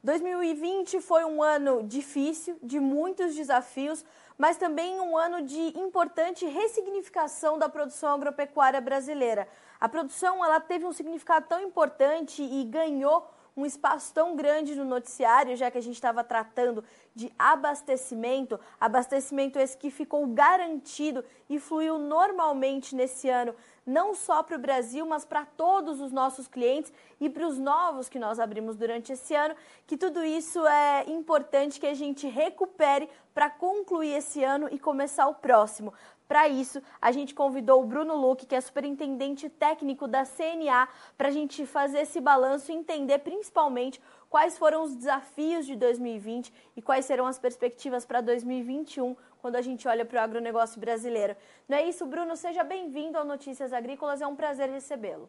2020 foi um ano difícil, de muitos desafios, mas também um ano de importante ressignificação da produção agropecuária brasileira. A produção ela teve um significado tão importante e ganhou um espaço tão grande no noticiário, já que a gente estava tratando de abastecimento esse que ficou garantido e fluiu normalmente nesse ano, não só para o Brasil, mas para todos os nossos clientes e para os novos que nós abrimos durante esse ano, que tudo isso é importante que a gente recupere para concluir esse ano e começar o próximo. Para isso, a gente convidou o Bruno Luque, que é superintendente técnico da CNA, para a gente fazer esse balanço e entender principalmente quais foram os desafios de 2020 e quais serão as perspectivas para 2021, quando a gente olha para o agronegócio brasileiro. Não é isso, Bruno? Seja bem-vindo ao Notícias Agrícolas, é um prazer recebê-lo.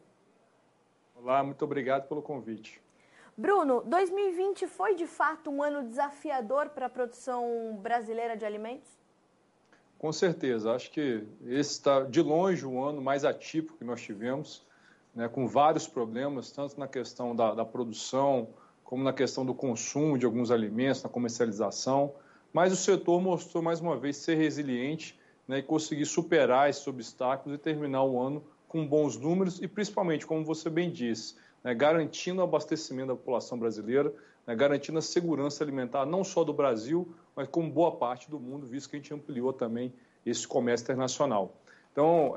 Olá, muito obrigado pelo convite. Bruno, 2020 foi de fato um ano desafiador para a produção brasileira de alimentos? Com certeza, acho que esse está de longe o ano mais atípico que nós tivemos, né, com vários problemas, tanto na questão da produção, como na questão do consumo de alguns alimentos, na comercialização, mas o setor mostrou mais uma vez ser resiliente, né, e conseguir superar esses obstáculos e terminar o ano com bons números e principalmente, como você bem disse, né, garantindo o abastecimento da população brasileira, né, garantindo a segurança alimentar não só do Brasil, mas como boa parte do mundo, visto que a gente ampliou também esse comércio internacional. Então,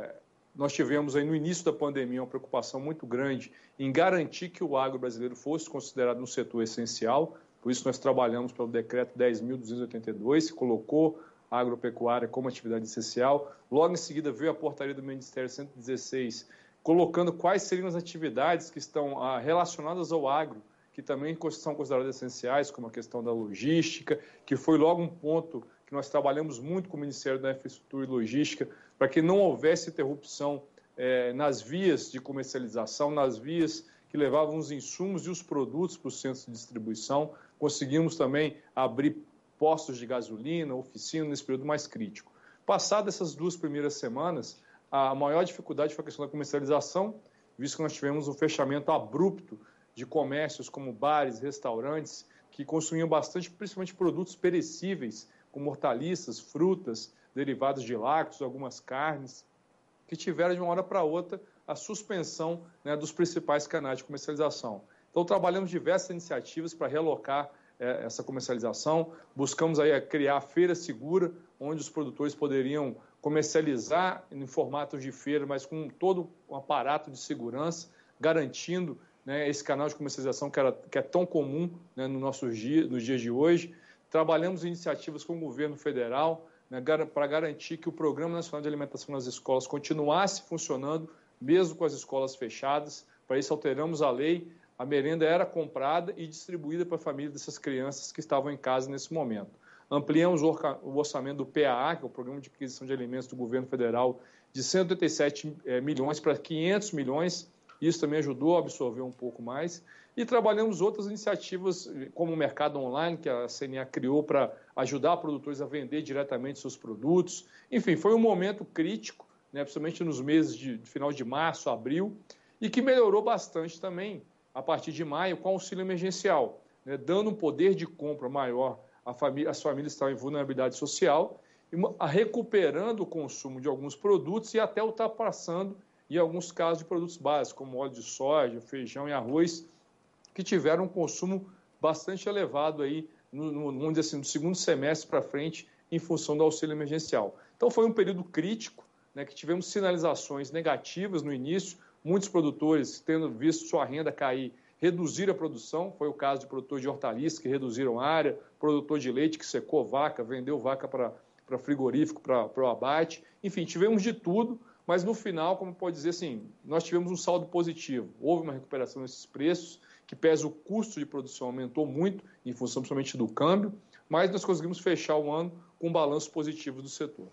nós tivemos aí no início da pandemia uma preocupação muito grande em garantir que o agro brasileiro fosse considerado um setor essencial, por isso nós trabalhamos pelo decreto 10.282, que colocou a agropecuária como atividade essencial. Logo em seguida veio a portaria do Ministério 116, colocando quais seriam as atividades que estão relacionadas ao agro, que também são consideradas essenciais, como a questão da logística, que foi logo um ponto que nós trabalhamos muito com o Ministério da Infraestrutura e Logística, para que não houvesse interrupção nas vias de comercialização, nas vias que levavam os insumos e os produtos para os centros de distribuição. Conseguimos também abrir postos de gasolina, oficina, nesse período mais crítico. Passadas essas 2 primeiras semanas, a maior dificuldade foi a questão da comercialização, visto que nós tivemos um fechamento abrupto de comércios como bares, restaurantes, que consumiam bastante, principalmente produtos perecíveis, como hortaliças, frutas, derivados de lácteos, algumas carnes, que tiveram de uma hora para outra a suspensão, né, dos principais canais de comercialização. Então, trabalhamos diversas iniciativas para realocar essa comercialização, buscamos aí criar a feira segura, onde os produtores poderiam comercializar em formatos de feira, mas com todo um aparato de segurança, garantindo, né, esse canal de comercialização que é tão comum, né, nos dias de hoje. Trabalhamos em iniciativas com o governo federal, né, para garantir que o Programa Nacional de Alimentação nas escolas continuasse funcionando, mesmo com as escolas fechadas. Para isso, alteramos a lei, a merenda era comprada e distribuída para a família dessas crianças que estavam em casa nesse momento. Ampliamos o orçamento do PAA, que é o Programa de Aquisição de Alimentos do Governo Federal, de 187 milhões para 500 milhões, isso também ajudou a absorver um pouco mais. E trabalhamos outras iniciativas, como o mercado online, que a CNA criou para ajudar produtores a vender diretamente seus produtos. Enfim, foi um momento crítico, né, principalmente nos meses de final de março, abril, e que melhorou bastante também a partir de maio com o auxílio emergencial, né, dando um poder de compra maior às famílias que estavam em vulnerabilidade social, recuperando o consumo de alguns produtos e até ultrapassando, em alguns casos, de produtos básicos, como óleo de soja, feijão e arroz, que tiveram um consumo bastante elevado aí, vamos dizer assim, do segundo semestre para frente, em função do auxílio emergencial. Então, foi um período crítico, né, que tivemos sinalizações negativas no início, muitos produtores, tendo visto sua renda cair, reduziram a produção, foi o caso de produtor de hortaliças que reduziram a área, produtor de leite que secou vaca, vendeu vaca para frigorífico, para o abate, enfim, tivemos de tudo, mas no final, como pode dizer assim, nós tivemos um saldo positivo, houve uma recuperação desses preços, que pese o custo de produção aumentou muito, em função principalmente do câmbio, mas nós conseguimos fechar o ano com um balanço positivo do setor.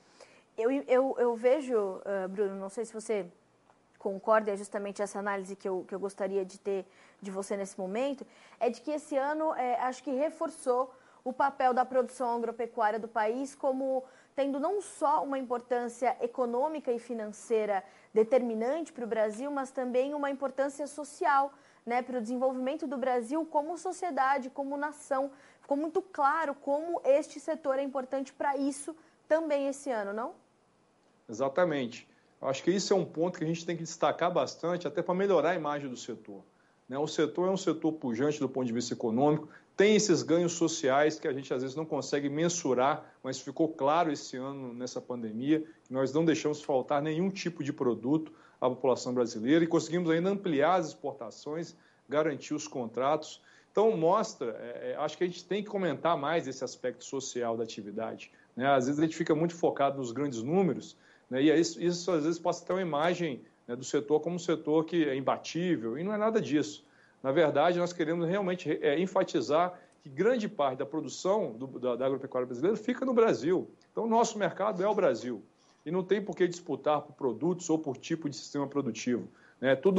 Eu vejo, Bruno, não sei se você concorda, é justamente essa análise que eu gostaria de ter de você nesse momento, é de que esse ano, acho que reforçou o papel da produção agropecuária do país como tendo não só uma importância econômica e financeira determinante para o Brasil, mas também uma importância social né, para o desenvolvimento do Brasil como sociedade, como nação. Ficou muito claro como este setor é importante para isso também esse ano, não? Exatamente. Acho que isso é um ponto que a gente tem que destacar bastante, até para melhorar a imagem do setor. O setor é um setor pujante do ponto de vista econômico, tem esses ganhos sociais que a gente às vezes não consegue mensurar, mas ficou claro esse ano nessa pandemia, que nós não deixamos faltar nenhum tipo de produto à população brasileira e conseguimos ainda ampliar as exportações, garantir os contratos. Então, mostra, acho que a gente tem que comentar mais esse aspecto social da atividade. Às vezes a gente fica muito focado nos grandes números, e isso às vezes passa até uma imagem do setor como um setor que é imbatível, e não é nada disso. Na verdade, nós queremos realmente enfatizar que grande parte da produção da agropecuária brasileira fica no Brasil. Então, o nosso mercado é o Brasil. E não tem por que disputar por produtos ou por tipo de sistema produtivo. É tudo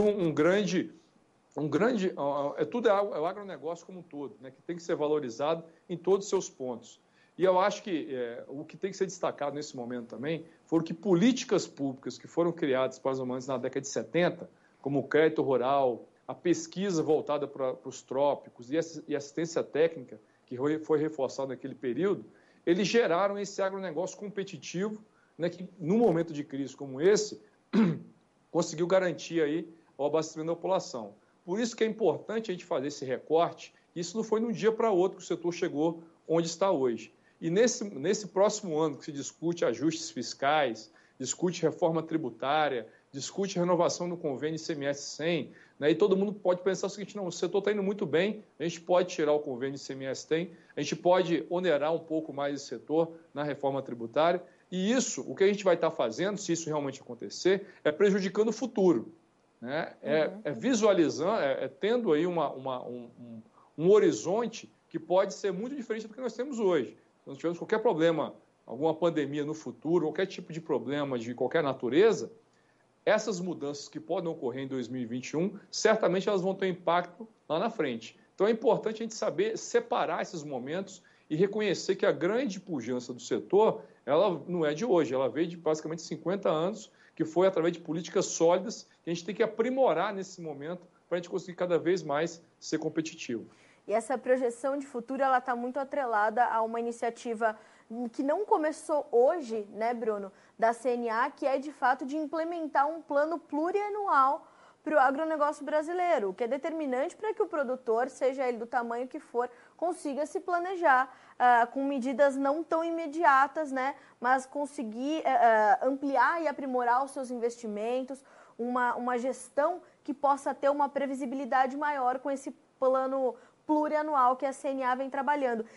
é o agronegócio como um todo, que tem que ser valorizado em todos os seus pontos. E eu acho que o que tem que ser destacado nesse momento também foram que políticas públicas que foram criadas mais ou menos na década de 70, como o crédito rural, a pesquisa voltada para os trópicos e assistência técnica, que foi reforçada naquele período, eles geraram esse agronegócio competitivo, que num momento de crise como esse, conseguiu garantir aí o abastecimento da população. Por isso que é importante a gente fazer esse recorte. Isso não foi de um dia para outro que o setor chegou onde está hoje. E nesse próximo ano que se discute ajustes fiscais, discute reforma tributária, discute renovação do convênio ICMS-100, e todo mundo pode pensar o seguinte: não, o setor está indo muito bem, a gente pode tirar o convênio ICMS-100, a gente pode onerar um pouco mais esse setor na reforma tributária, e isso, o que a gente vai estar fazendo, se isso realmente acontecer, é prejudicando o futuro. Visualizando, tendo aí um horizonte que pode ser muito diferente do que nós temos hoje. Se nós tivermos qualquer problema, alguma pandemia no futuro, qualquer tipo de problema de qualquer natureza, essas mudanças que podem ocorrer em 2021, certamente elas vão ter impacto lá na frente. Então é importante a gente saber separar esses momentos e reconhecer que a grande pujança do setor, ela não é de hoje, ela veio de basicamente 50 anos, que foi através de políticas sólidas que a gente tem que aprimorar nesse momento para a gente conseguir cada vez mais ser competitivo. E essa projeção de futuro, ela está muito atrelada a uma iniciativa que não começou hoje, né, Bruno, da CNA, que é de fato de implementar um plano plurianual para o agronegócio brasileiro, o que é determinante para que o produtor, seja ele do tamanho que for, consiga se planejar com medidas não tão imediatas, né, mas conseguir ampliar e aprimorar os seus investimentos, uma gestão que possa ter uma previsibilidade maior com esse plano plurianual que a CNA vem trabalhando.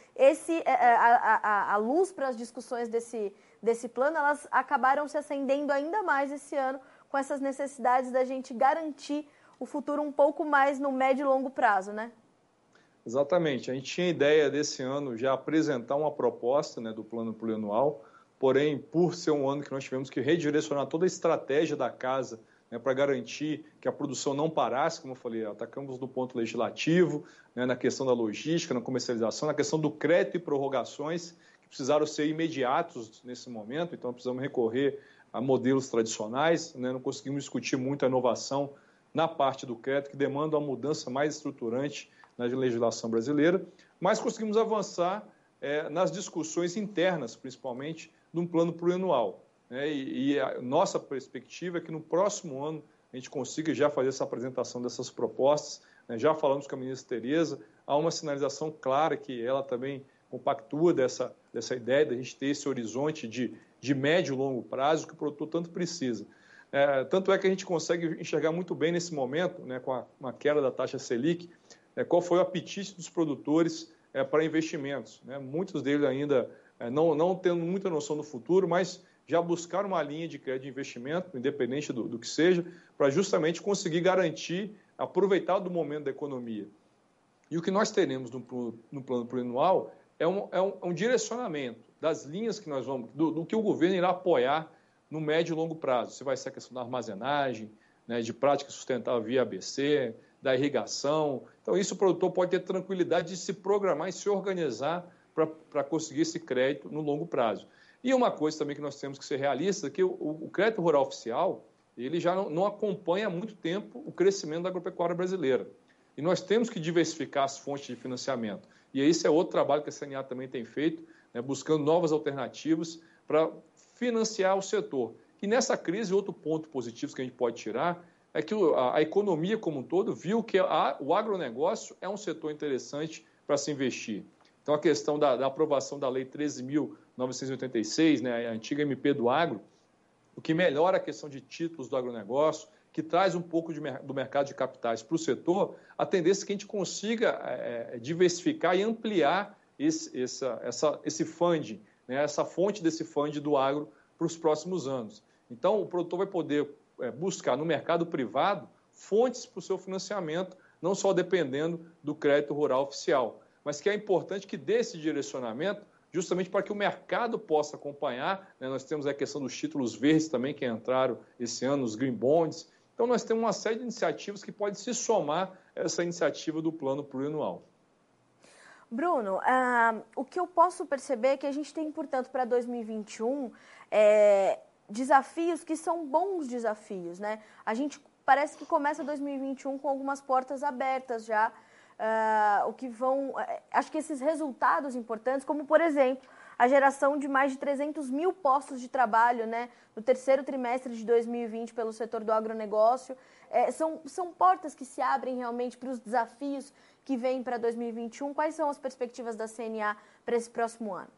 A luz para as discussões desse plano, elas acabaram se acendendo ainda mais esse ano com essas necessidades da gente garantir o futuro um pouco mais no médio e longo prazo, né? Exatamente. A gente tinha ideia desse ano já apresentar uma proposta, do plano plurianual, porém, por ser um ano que nós tivemos que redirecionar toda a estratégia da casa, para garantir que a produção não parasse, como eu falei, atacamos no ponto legislativo, na questão da logística, na comercialização, na questão do crédito e prorrogações, que precisaram ser imediatos nesse momento, então precisamos recorrer a modelos tradicionais, não conseguimos discutir muito a inovação na parte do crédito, que demanda uma mudança mais estruturante na legislação brasileira, mas conseguimos avançar nas discussões internas, principalmente, de um plano plurianual. E a nossa perspectiva é que no próximo ano a gente consiga já fazer essa apresentação dessas propostas. Já falamos com a ministra Tereza, há uma sinalização clara que ela também compactua dessa ideia de a gente ter esse horizonte de médio e longo prazo que o produtor tanto precisa. Tanto é que a gente consegue enxergar muito bem nesse momento, com a queda da taxa Selic, qual foi o apetite dos produtores para investimentos. Muitos deles ainda não tendo muita noção do futuro, mas já buscaram uma linha de crédito de investimento, independente do que seja, para justamente conseguir garantir, aproveitar do momento da economia. E o que nós teremos no plano plurianual é um direcionamento das linhas que nós vamos, do que o governo irá apoiar no médio e longo prazo. Se vai ser a questão da armazenagem, de prática sustentável via ABC, da irrigação. Então, isso o produtor pode ter tranquilidade de se programar e se organizar para conseguir esse crédito no longo prazo. E uma coisa também que nós temos que ser realistas é que o crédito rural oficial ele já não acompanha há muito tempo o crescimento da agropecuária brasileira. E nós temos que diversificar as fontes de financiamento. E esse é outro trabalho que a CNA também tem feito, né, buscando novas alternativas para financiar o setor. E nessa crise, outro ponto positivo que a gente pode tirar é que a economia como um todo viu que o agronegócio é um setor interessante para se investir. Então, a questão da aprovação da Lei 13.986, né, a antiga MP do Agro, o que melhora a questão de títulos do agronegócio, que traz um pouco do mercado de capitais para o setor, a tendência é que a gente consiga diversificar e ampliar esse funding, né, essa fonte desse funding do agro para os próximos anos. Então, o produtor vai poder buscar no mercado privado fontes para o seu financiamento, não só dependendo do crédito rural oficial, mas que é importante que dê esse direcionamento justamente para que o mercado possa acompanhar, né? Nós temos a questão dos títulos verdes também que entraram esse ano, os green bonds. Então, nós temos uma série de iniciativas que podem se somar a essa iniciativa do plano plurianual. Bruno, o que eu posso perceber é que a gente tem, portanto, para 2021, desafios que são bons desafios, né? A gente parece que começa 2021 com algumas portas abertas já, acho que esses resultados importantes, como, por exemplo, a geração de mais de 300 mil postos de trabalho, né, no terceiro trimestre de 2020 pelo setor do agronegócio, são portas que se abrem realmente para os desafios que vêm para 2021. Quais são as perspectivas da CNA para esse próximo ano?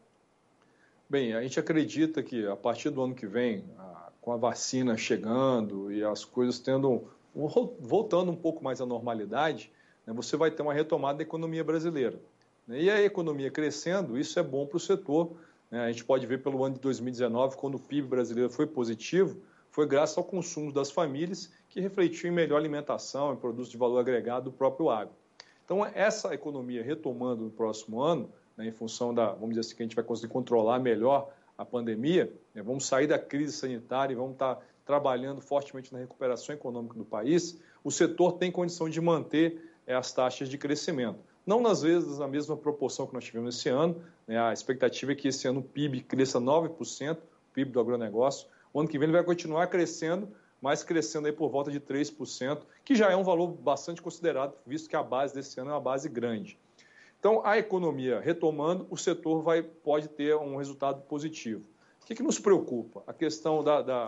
Bem, a gente acredita que a partir do ano que vem, com a vacina chegando e as coisas voltando um pouco mais à normalidade, né, você vai ter uma retomada da economia brasileira. E a economia crescendo, isso é bom para o setor. Né? A gente pode ver pelo ano de 2019, quando o PIB brasileiro foi positivo, foi graças ao consumo das famílias, que refletiu em melhor alimentação, em produtos de valor agregado do próprio agro. Então, essa economia retomando no próximo ano, né, em função vamos dizer assim, que a gente vai conseguir controlar melhor a pandemia, né, vamos sair da crise sanitária e vamos estar trabalhando fortemente na recuperação econômica do país, o setor tem condição de manter as taxas de crescimento. Não nas vezes na mesma proporção que nós tivemos esse ano, né, a expectativa é que esse ano o PIB cresça 9%, o PIB do agronegócio. O ano que vem ele vai continuar crescendo, mas crescendo aí por volta de 3%, que já é um valor bastante considerado, visto que a base desse ano é uma base grande. Então, a economia retomando, o setor pode ter um resultado positivo. O que nos preocupa? A questão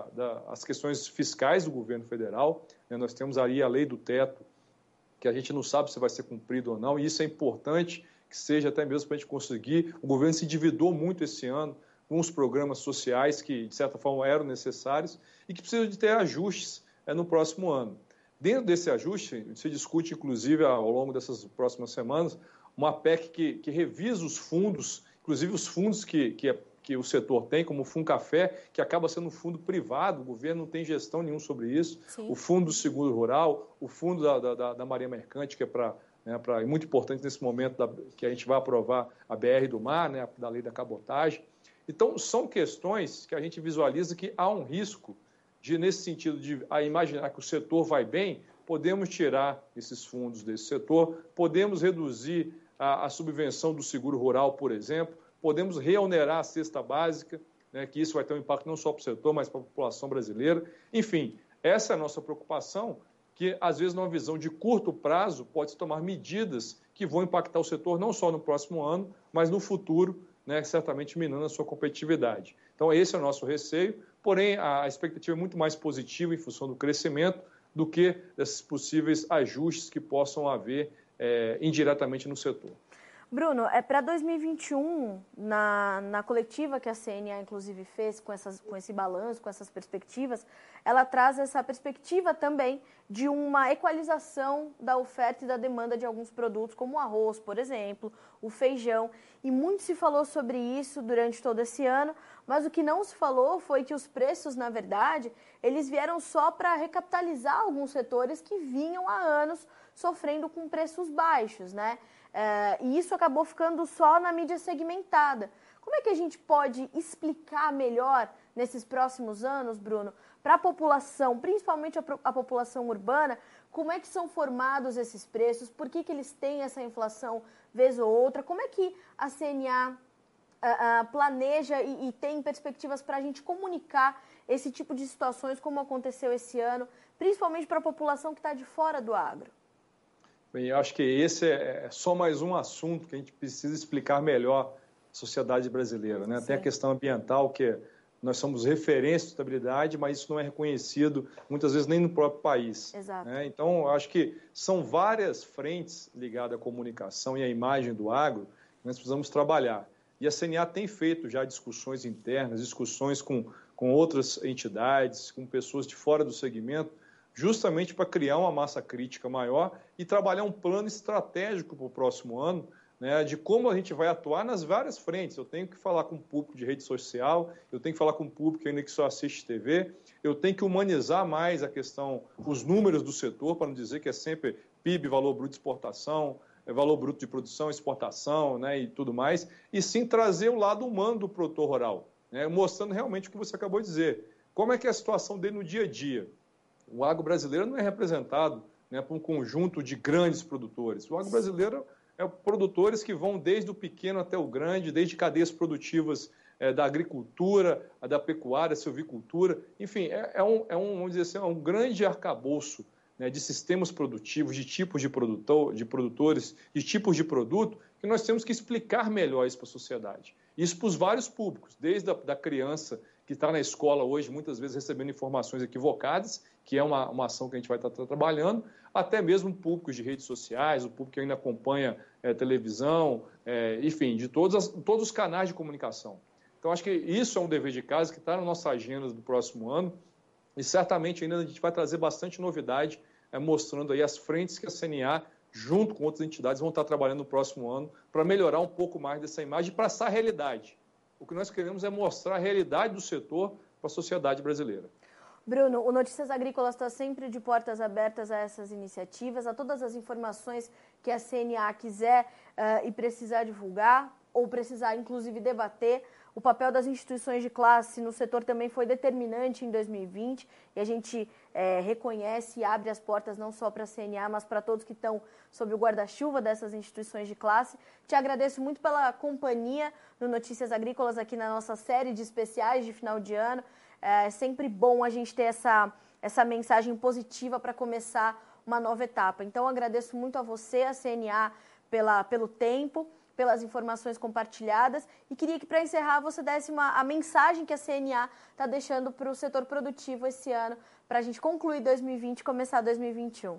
as questões fiscais do governo federal, né, nós temos aí a lei do teto, que a gente não sabe se vai ser cumprido ou não, e isso é importante que seja até mesmo para a gente conseguir. O governo se endividou muito esse ano com os programas sociais que, de certa forma, eram necessários e que precisam de ter ajustes no próximo ano. Dentro desse ajuste, se discute, inclusive, ao longo dessas próximas semanas, uma PEC que revisa os fundos, inclusive os fundos que o setor tem, como o Fundcafé, que acaba sendo um fundo privado, o governo não tem gestão nenhuma sobre isso. Sim. O Fundo do Seguro Rural, o Fundo da Marinha Mercante, que é muito importante nesse momento que a gente vai aprovar a BR do Mar, né, da lei da cabotagem. Então, são questões que a gente visualiza que há um risco nesse sentido de imaginar que o setor vai bem, podemos tirar esses fundos desse setor, podemos reduzir a subvenção do seguro rural, por exemplo, podemos reonerar a cesta básica, né, que isso vai ter um impacto não só para o setor, mas para a população brasileira. Enfim, essa é a nossa preocupação, que às vezes numa visão de curto prazo pode-se tomar medidas que vão impactar o setor não só no próximo ano, mas no futuro, né, certamente minando a sua competitividade. Então esse é o nosso receio, porém a expectativa é muito mais positiva em função do crescimento do que desses possíveis ajustes que possam haver indiretamente no setor. Bruno, para 2021, na coletiva que a CNA, inclusive, fez com esse balanço, com essas perspectivas, ela traz essa perspectiva também de uma equalização da oferta e da demanda de alguns produtos, como o arroz, por exemplo, o feijão. E muito se falou sobre isso durante todo esse ano, mas o que não se falou foi que os preços, na verdade, eles vieram só para recapitalizar alguns setores que vinham há anos sofrendo com preços baixos, né? E isso acabou ficando só na mídia segmentada. Como é que a gente pode explicar melhor nesses próximos anos, Bruno, para a população, principalmente a população urbana, como é que são formados esses preços, por que eles têm essa inflação vez ou outra, como é que a CNA planeja e tem perspectivas para a gente comunicar esse tipo de situações como aconteceu esse ano, principalmente para a população que está de fora do agro? Bem, eu acho que esse é só mais um assunto que a gente precisa explicar melhor à sociedade brasileira, né? Tem a questão ambiental, que nós somos referência de sustentabilidade, mas isso não é reconhecido muitas vezes nem no próprio país. Exato. Né? Então, eu acho que são várias frentes ligadas à comunicação e à imagem do agro que nós precisamos trabalhar. E a CNA tem feito já discussões internas, discussões com outras entidades, com pessoas de fora do segmento, justamente para criar uma massa crítica maior e trabalhar um plano estratégico para o próximo ano, né, de como a gente vai atuar nas várias frentes. Eu tenho que falar com o público de rede social, eu tenho que falar com o público ainda que só assiste TV, eu tenho que humanizar mais a questão, os números do setor, para não dizer que é sempre PIB, valor bruto de exportação, valor bruto de produção, exportação, né, e tudo mais, e sim trazer o lado humano do produtor rural, né, mostrando realmente o que você acabou de dizer. Como é que é a situação dele no dia a dia? O agro brasileiro não é representado, né, por um conjunto de grandes produtores. O agro brasileiro é produtores que vão desde o pequeno até o grande, desde cadeias produtivas da agricultura, da pecuária, silvicultura. Enfim, vamos dizer assim, é um grande arcabouço, né, de sistemas produtivos, de tipos de produtores, de tipos de produto, que nós temos que explicar melhor isso para a sociedade. Isso para os vários públicos, desde a criança que está na escola hoje, muitas vezes recebendo informações equivocadas, que é uma ação que a gente vai estar trabalhando, até mesmo públicos de redes sociais, o público que ainda acompanha televisão, enfim, de todos os canais de comunicação. Então, acho que isso é um dever de casa que está na nossa agenda do próximo ano e certamente ainda a gente vai trazer bastante novidade, mostrando aí as frentes que a CNA, junto com outras entidades, vão estar trabalhando no próximo ano para melhorar um pouco mais dessa imagem e passar a realidade. O que nós queremos é mostrar a realidade do setor para a sociedade brasileira. Bruno, o Notícias Agrícolas está sempre de portas abertas a essas iniciativas, a todas as informações que a CNA quiser e precisar divulgar, ou precisar, inclusive, debater. O papel das instituições de classe no setor também foi determinante em 2020 e a gente reconhece e abre as portas não só para a CNA, mas para todos que estão sob o guarda-chuva dessas instituições de classe. Te agradeço muito pela companhia no Notícias Agrícolas aqui na nossa série de especiais de final de ano. É sempre bom a gente ter essa mensagem positiva para começar uma nova etapa. Então, agradeço muito a você, a CNA, pelo tempo, pelas informações compartilhadas e queria que, para encerrar, você desse a mensagem que a CNA está deixando para o setor produtivo esse ano, para a gente concluir 2020 e começar 2021.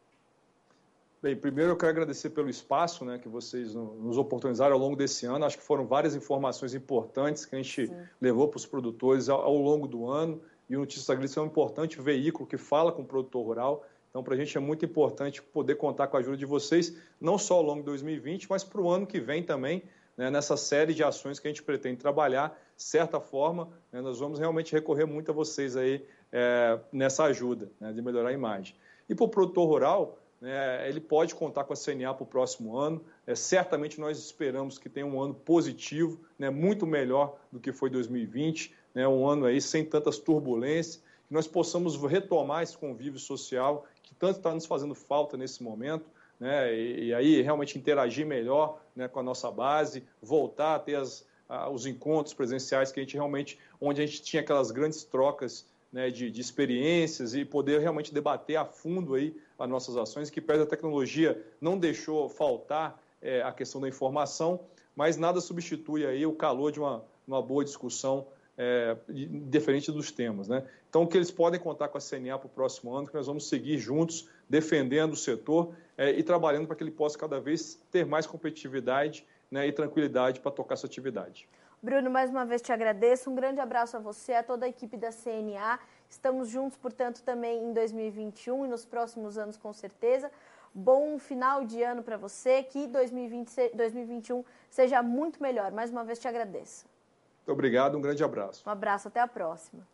Bem, primeiro eu quero agradecer pelo espaço, né, que vocês nos oportunizaram ao longo desse ano. Acho que foram várias informações importantes que a gente levou para os produtores ao longo do ano e o Notícias Agrícolas é um importante veículo que fala com o produtor rural. Então, para a gente é muito importante poder contar com a ajuda de vocês, não só ao longo de 2020, mas para o ano que vem também, né, nessa série de ações que a gente pretende trabalhar. De certa forma, né, nós vamos realmente recorrer muito a vocês aí nessa ajuda, né, de melhorar a imagem. E para o produtor rural, ele pode contar com a CNA para o próximo ano. Certamente nós esperamos que tenha um ano positivo, né, muito melhor do que foi 2020, né, um ano aí sem tantas turbulências, que nós possamos retomar esse convívio social que tanto está nos fazendo falta nesse momento, né, e aí realmente interagir melhor, né, com a nossa base, voltar a ter os encontros presenciais que a gente realmente, onde a gente tinha aquelas grandes trocas, né, de experiências e poder realmente debater a fundo aí as nossas ações, que perto da tecnologia não deixou faltar a questão da informação, mas nada substitui aí o calor de uma boa discussão diferente dos temas, né? Então, o que eles podem contar com a CNA para o próximo ano, que nós vamos seguir juntos, defendendo o setor e trabalhando para que ele possa cada vez ter mais competitividade, né, e tranquilidade para tocar essa atividade. Bruno, mais uma vez te agradeço, um grande abraço a você, a toda a equipe da CNA, estamos juntos, portanto, também em 2021 e nos próximos anos, com certeza. Bom final de ano para você, que 2021 seja muito melhor. Mais uma vez te agradeço. Muito obrigado, um grande abraço. Um abraço, até a próxima.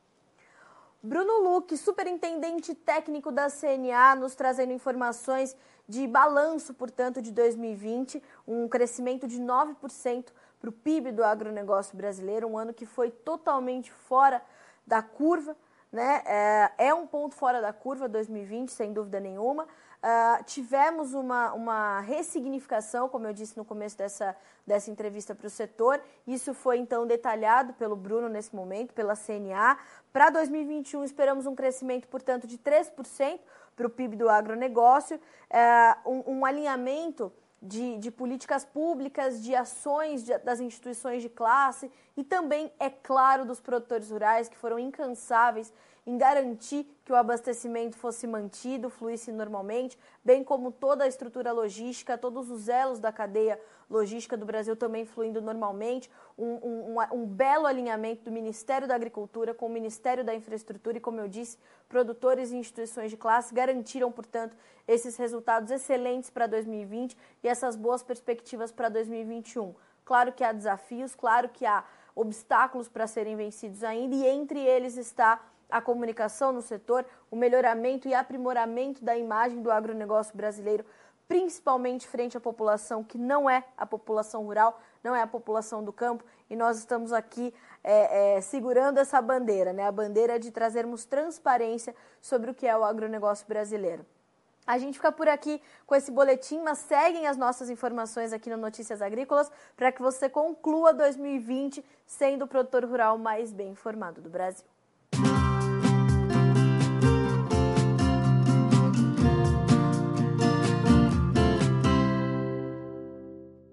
Bruno Luque, superintendente técnico da CNA, nos trazendo informações de balanço, portanto, de 2020, um crescimento de 9% para o PIB do agronegócio brasileiro, um ano que foi totalmente fora da curva, né? É um ponto fora da curva, 2020, sem dúvida nenhuma. tivemos uma ressignificação, como eu disse no começo dessa entrevista para o setor. Isso foi, então, detalhado pelo Bruno nesse momento, pela CNA. Para 2021, esperamos um crescimento, portanto, de 3% para o PIB do agronegócio, um alinhamento de políticas públicas, de ações das instituições de classe e também, é claro, dos produtores rurais, que foram incansáveis em garantir que o abastecimento fosse mantido, fluísse normalmente, bem como toda a estrutura logística, todos os elos da cadeia logística do Brasil também fluindo normalmente, um belo alinhamento do Ministério da Agricultura com o Ministério da Infraestrutura e, como eu disse, produtores e instituições de classe garantiram, portanto, esses resultados excelentes para 2020 e essas boas perspectivas para 2021. Claro que há desafios, claro que há obstáculos para serem vencidos ainda, e entre eles está a comunicação no setor, o melhoramento e aprimoramento da imagem do agronegócio brasileiro, principalmente frente à população que não é a população rural, não é a população do campo, e nós estamos aqui segurando essa bandeira, né? A bandeira de trazermos transparência sobre o que é o agronegócio brasileiro. A gente fica por aqui com esse boletim, mas seguem as nossas informações aqui no Notícias Agrícolas para que você conclua 2020 sendo o produtor rural mais bem informado do Brasil.